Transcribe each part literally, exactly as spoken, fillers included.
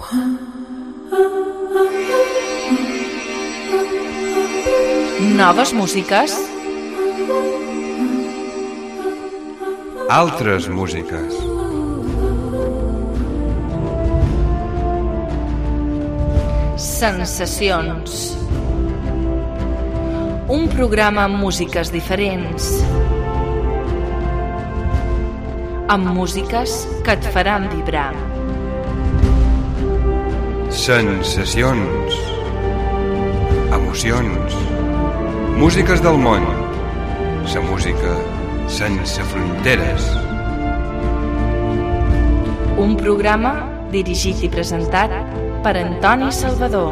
Noves músiques. Altres músiques. Sensacions. Un programa amb músiques diferents. Amb músiques que et faran vibrar. Sensacions. Emocions. Músiques del món. La música sense fronteres. Un programa dirigit i presentat per Antoni Salvador.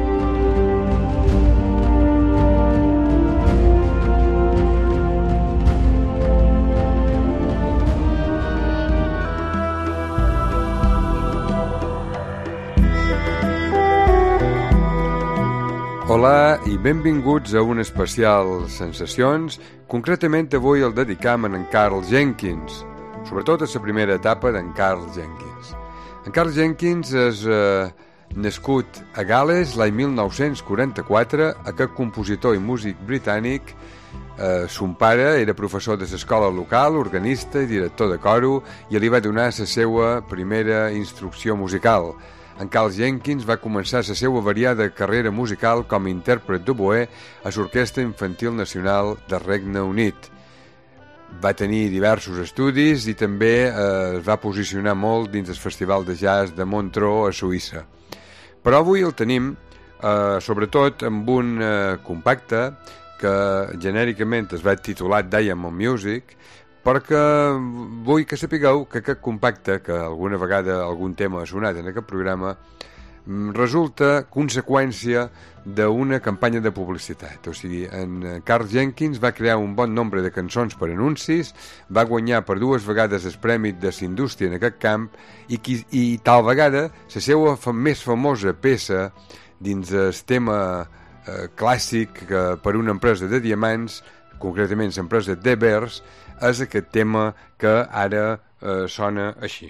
Hola i benvinguts a un especial Sensacions. Concretament avui el dedicam a en Karl Jenkins, sobretot a la primera etapa d'en Karl Jenkins. En Karl Jenkins és eh, nascut a Gal·les l'any mil nou-cents quaranta-quatre. Aquest compositor i músic britànic, eh, son pare era professor de l'escola local, organista i director de coro, i li va donar la seva primera instrucció musical. En Karl Jenkins va començar la seva variada carrera musical com a intèrpret d'oboè a l'Orquestra Infantil Nacional del Regne Unit. Va tenir diversos estudis i també eh, es va posicionar molt dins el Festival de Jazz de Montreux a Suïssa. Però avui el tenim eh, sobretot amb un eh, compacte que genèricament es va titular Diamond Music, perquè vull que sapigueu que aquest compacte, que alguna vegada algun tema ha sonat en aquest programa, resulta conseqüència d'una campanya de publicitat. O sigui, en Karl Jenkins va crear un bon nombre de cançons per anuncis, va guanyar per dues vegades el premi de la indústria en aquest camp i, qui, i tal vegada la seva fa, més famosa peça dins el tema eh, clàssic que per una empresa de diamants, concretament l'empresa De Beers, és aquest tema que ara eh, sona així.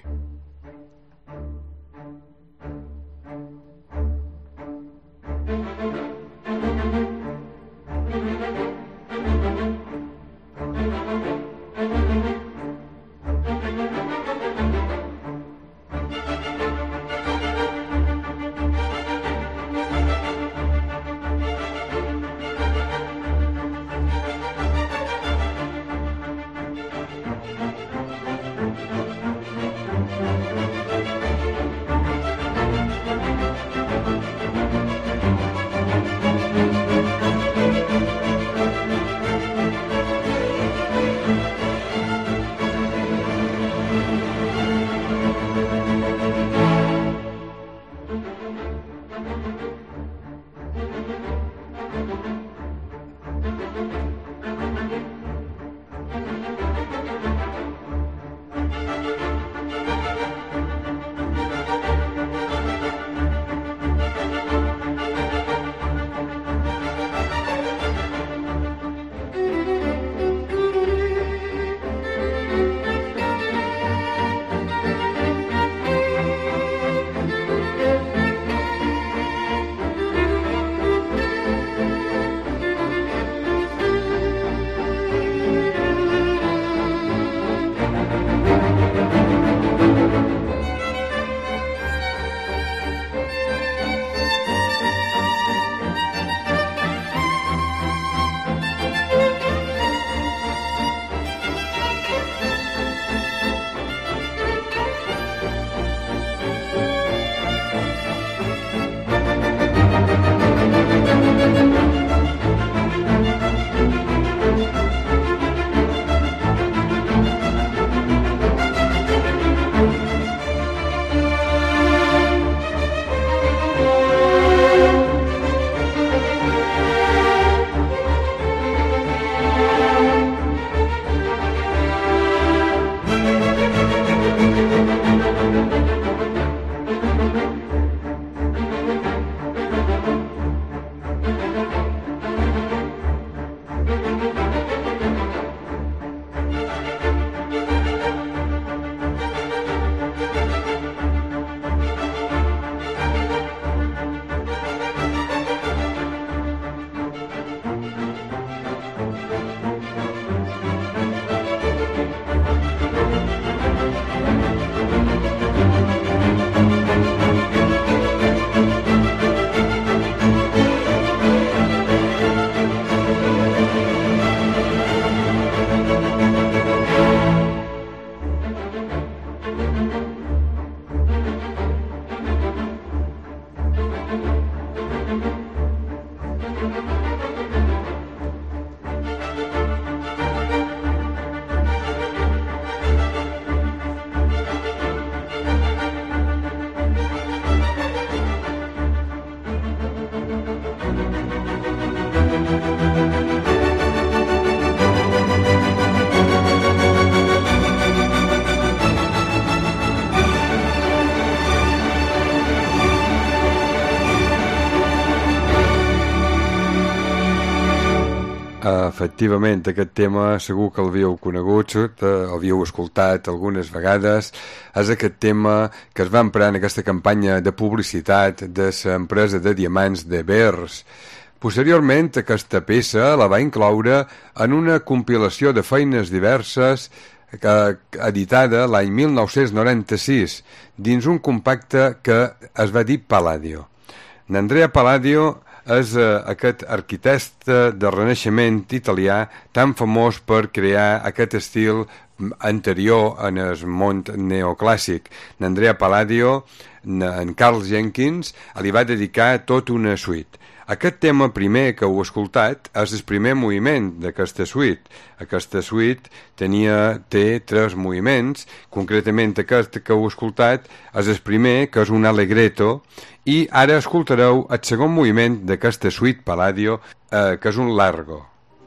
efectivament, aquest tema segur que l'havíeu conegut, l'havíeu escoltat algunes vegades. És aquest tema que es va emprar en aquesta campanya de publicitat de l'empresa de diamants de Beers. Posteriorment, aquesta peça la va incloure en una compilació de feines diverses que, editada l'any mil nou-cents noranta-sis dins un compacte que es va dir Palladio. N'Andrea Palladio és eh, aquest arquitecte de renaixement italià tan famós per crear aquest estil anterior en el món neoclàssic. N'Andrea Palladio, en Carl Jenkins, li va dedicar tota una suite. Aquest tema primer que heu escoltat és el primer moviment d'aquesta suite. Aquesta suite tenia, té tres moviments, concretament aquest que heu escoltat és el primer, que és un allegretto, i ara escoltareu el segon moviment d'aquesta suite Palladio, eh, que és un largo.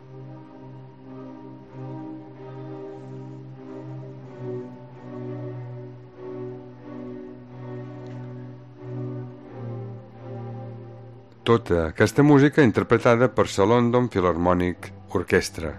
Tota aquesta música interpretada per la London Philharmonic Orchestra.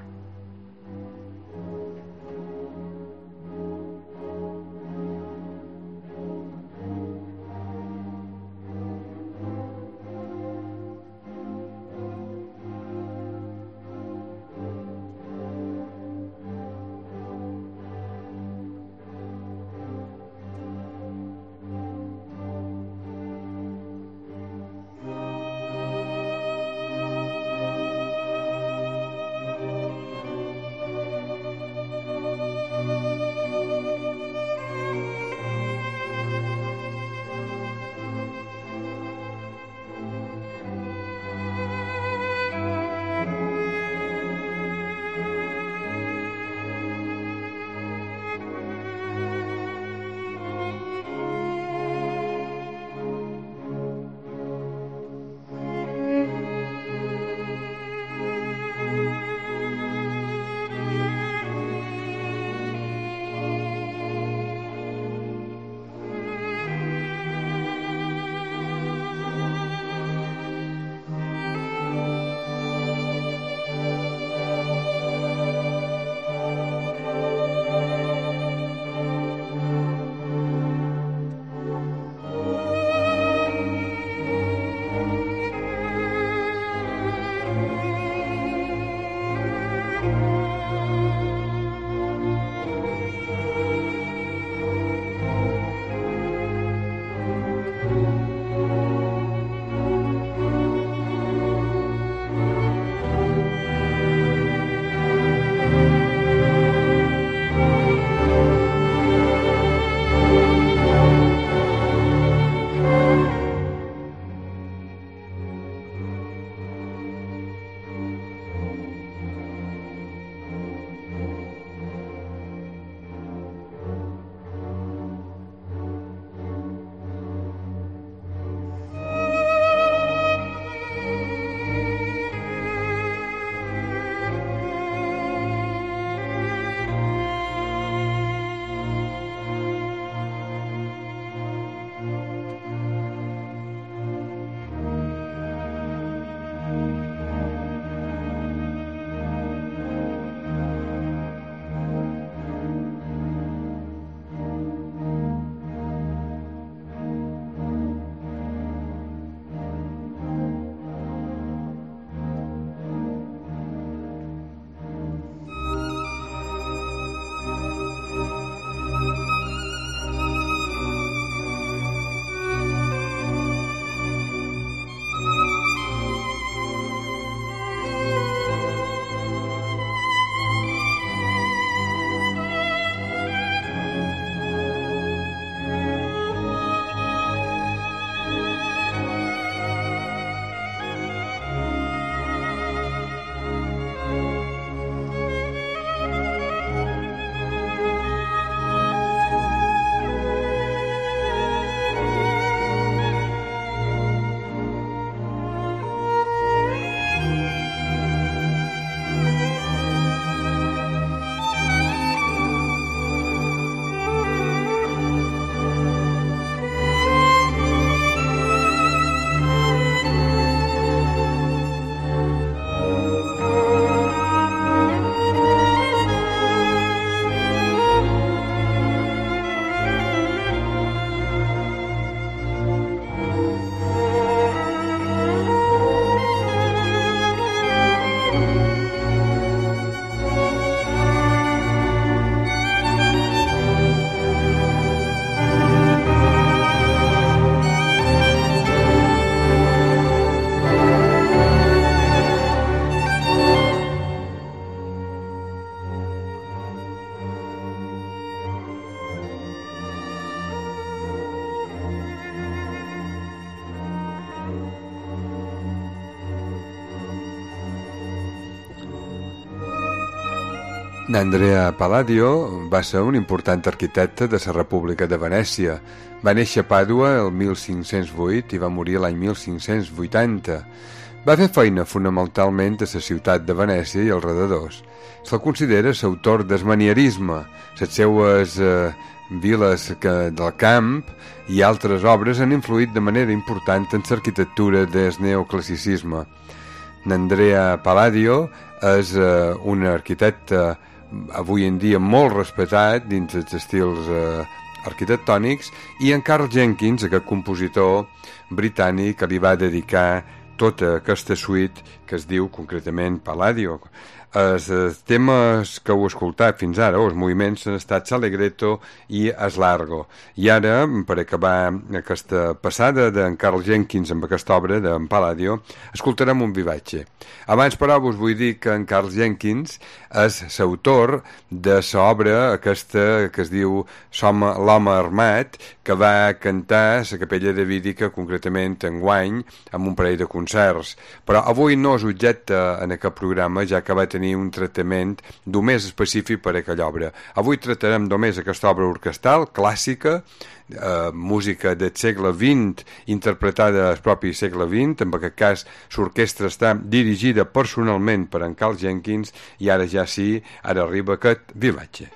Andrea Palladio va ser un important arquitecte de la República de Venècia. Va néixer a Pàdua el mil cinc-cents vuit i va morir l'any mil cinc-cents vuitanta. Va fer feina fonamentalment a la ciutat de Venècia i als redadors. Se'l considera l'autor del manierisme, les seues eh, viles que, del camp i altres obres han influït de manera important en l'arquitectura del neoclassicisme. Andrea Palladio és eh, un arquitecte avui en dia molt respectat dins els estils eh, arquitectònics, i en Karl Jenkins, aquest compositor britànic, que li va dedicar tota aquesta suite que es diu concretament Palladio. Els temes que heu escoltat fins ara, o els moviments, han estat S'Allegretto i Es Largo. I ara, per acabar aquesta passada d'en Karl Jenkins amb aquesta obra d'en Palladio, escoltarem un vivatge. Abans, però, vos vull dir que en Karl Jenkins és l'autor de l'obra aquesta que es diu L'home armat, que va cantar a la Capella Davídica, concretament enguany, amb un parell de concerts. Però avui no és objecte en aquest programa, ja que va tenir un tractament només específic per a aquella obra. Avui tratarem només aquesta obra orquestral, clàssica, eh, música del segle vint, interpretada al propi segle vint. En aquest cas l'orquestra està dirigida personalment per en Karl Jenkins, i ara ja sí, ara arriba aquest vivatge.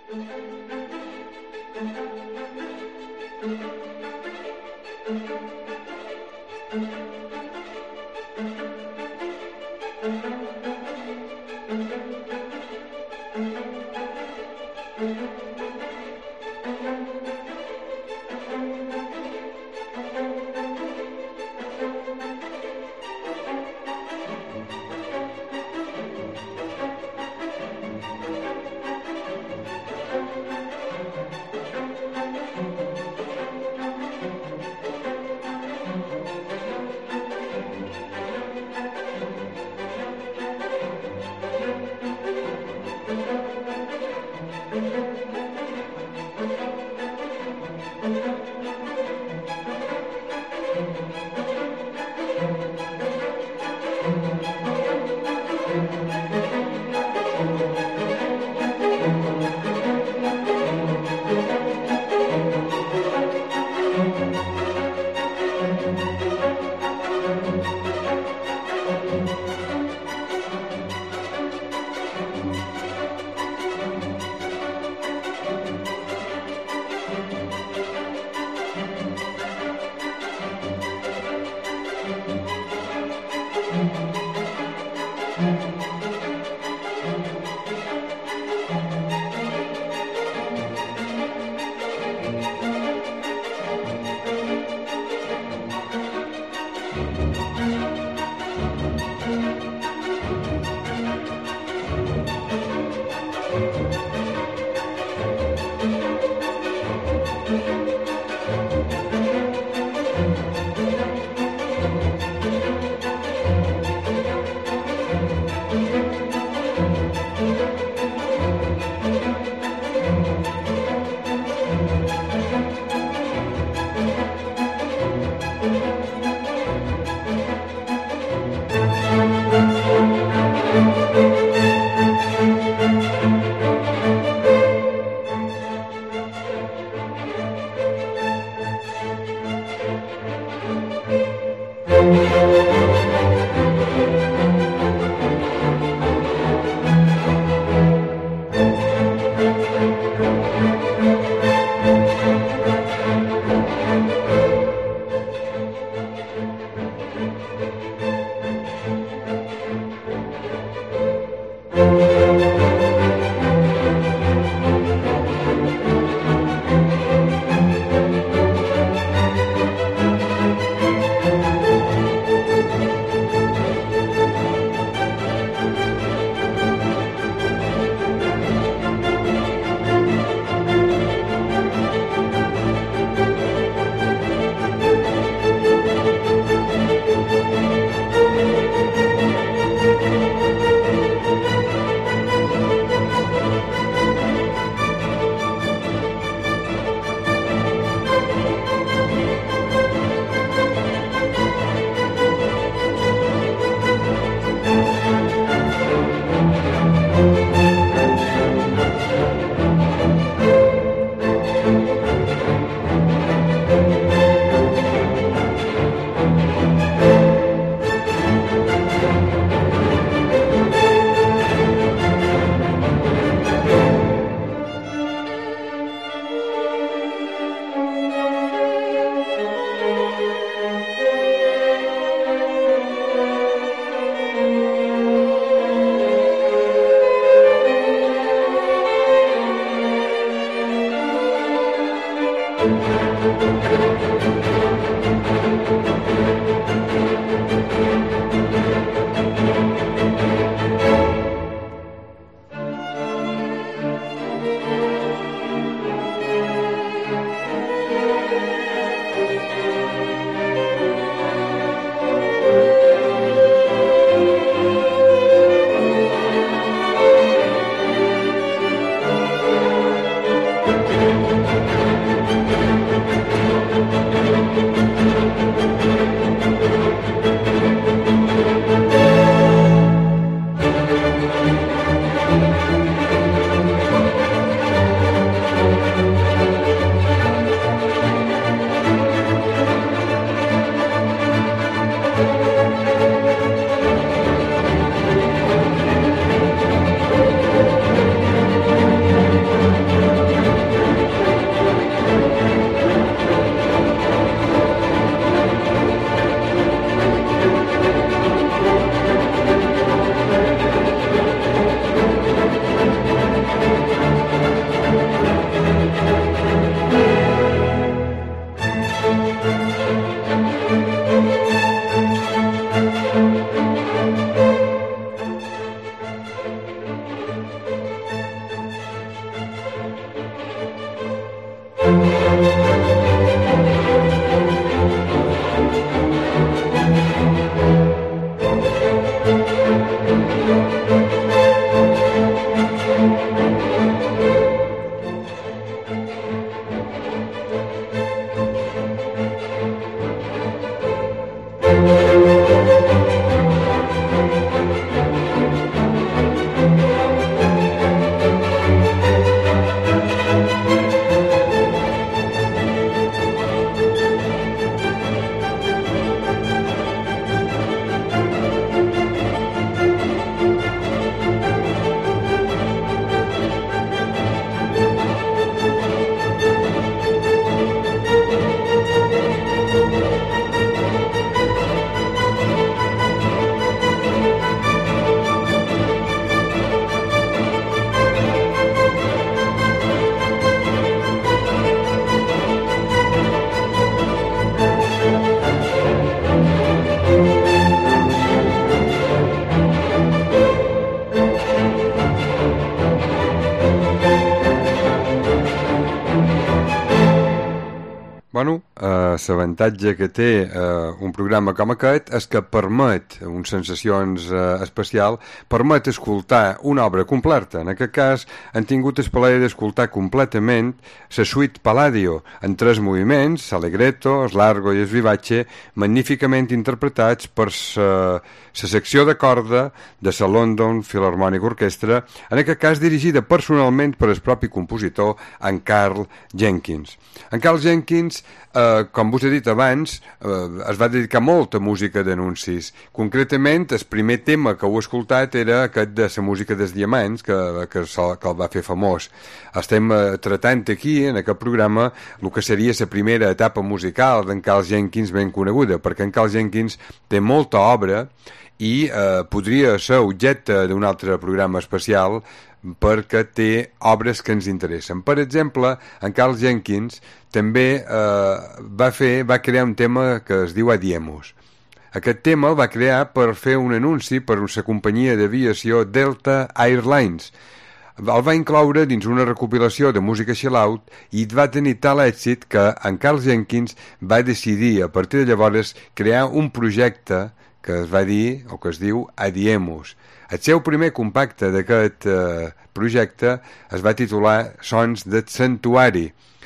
Bueno, eh, l'avantatge que té eh, un programa com aquest és que permet, uns sensacions eh, especial, permet escoltar una obra completa. En aquest cas, han tingut el plaer d'escoltar completament la suite Palladio, en tres moviments, l'Allegretto, el Largo i el Vivace, magníficament interpretats per la secció de corda de la London Philharmonic Orchestra, en aquest cas dirigida personalment per el propi compositor, en Karl Jenkins. En Karl Jenkins, eh, com vos he dit abans, eh, es va dedicar molt a música d'anuncis. Concretament, el primer tema que heu escoltat era aquest de la música dels diamants, que, que, que el va fer famós. Estem eh, tratant aquí, en aquest programa, el que seria la primera etapa musical d'en Karl Jenkins ben coneguda, perquè en Karl Jenkins té molta obra i eh, podria ser objecte d'un altre programa especial perquè té obres que ens interessen. Per exemple, en Karl Jenkins també eh, va, fer, va crear un tema que es diu Adiemus. Aquest tema el va crear per fer un anunci per la companyia d'aviació Delta Airlines. El va incloure dins una recopilació de música chill-out i va tenir tal èxit que en Karl Jenkins va decidir a partir de llavors crear un projecte que es va dir, o que es diu Adiemus. El seu primer compacte d'aquest eh, projecte es va titular Sons del Santuari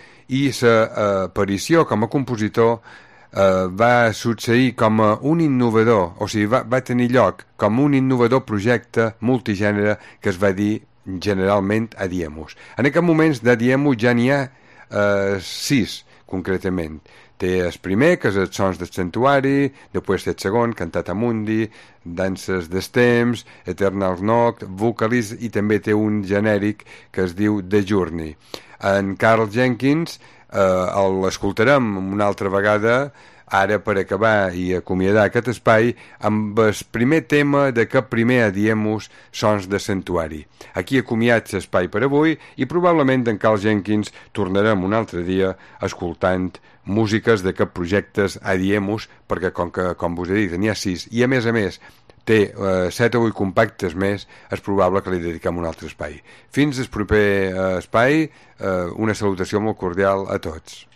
i la aparició com a compositor eh, va succeir com a un innovador, o sigui, va, va tenir lloc com un innovador projecte multigènere que es va dir generalment Adiemus. En aquest moment d'Adiemus ja n'hi ha eh, sis, concretament. Té el primer, que és els Sons del Santuari, després té el segon, Cantata Mundi, Danses dels Temps, Eternal Noct, Vocalist, i també té un genèric que es diu The Journey. En Karl Jenkins eh, l'escoltarem una altra vegada, ara per acabar i acomiadar aquest espai, amb el primer tema d'aquest primer Adiemus, Sons de Santuari. Aquí acomiats l'espai per avui i probablement en Karl Jenkins tornarem un altre dia escoltant músiques d'aquests projectes Adiemus, perquè com que, com vos he dit, n'hi ha sis, i a més a més té eh, set o vuit compactes més, és probable que li dediquem un altre espai. Fins al proper eh, espai, eh, una salutació molt cordial a tots.